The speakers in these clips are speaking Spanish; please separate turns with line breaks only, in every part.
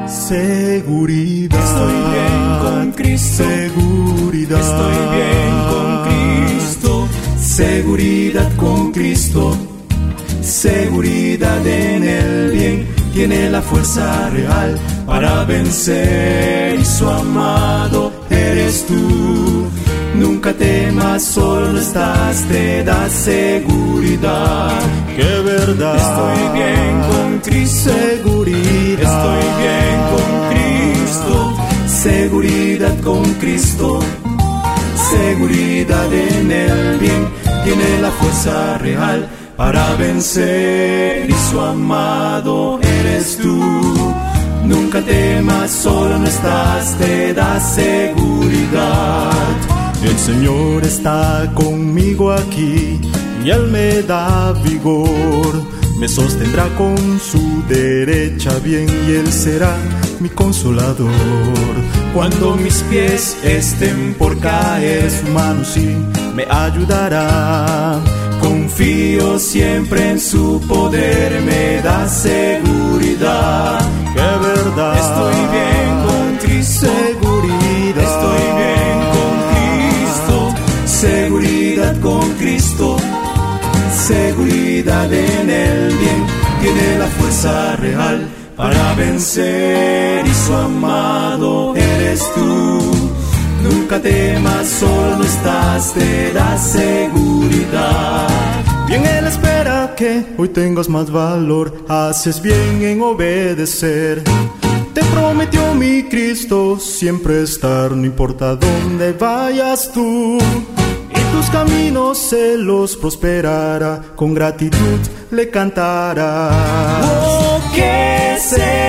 Seguridad.
Estoy bien con Cristo.
Seguridad.
Estoy bien con Cristo. Seguridad con Cristo. Seguridad en el bien. Tiene la fuerza real para vencer y su amado eres tú. Nunca temas, solo no estás, te da seguridad.
¡Qué verdad!
Estoy bien con Cristo.
Seguridad.
Estoy bien con Cristo. Seguridad con Cristo. Seguridad en el bien. Tiene la fuerza real para vencer y su amado eres tú. Nunca temas, solo no estás, te da seguridad.
El Señor está conmigo aquí y Él me da vigor. Me sostendrá con su derecha bien y Él será mi consolador.
Cuando mis pies estén por caer,
su mano sí me ayudará.
Confío siempre en su poder, me da seguridad.
¡Qué verdad!
Estoy bien con Cristo.
Seguridad.
Estoy bien con Cristo. Seguridad con Cristo. Seguridad en el bien. Tiene la fuerza real para vencer y su amado eres tú. Nunca temas, solo no estás, te da seguridad.
Bien Él espera que hoy tengas más valor, haces bien en obedecer. Te prometió mi Cristo siempre estar, no importa dónde vayas tú. Y tus caminos se los prosperará, con gratitud le cantarás.
¡Oh, qué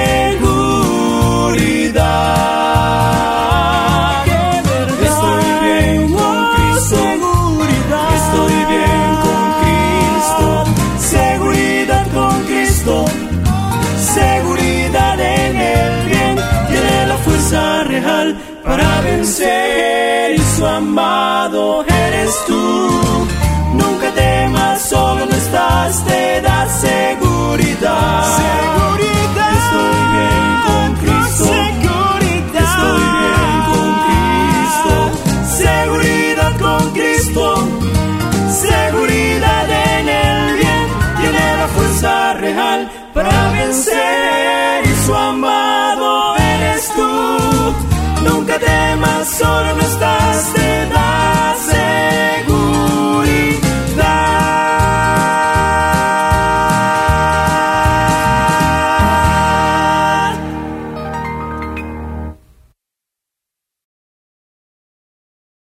seguridad! Para vencer y su amado eres tú. Nunca temas, solo no estás, te da seguridad.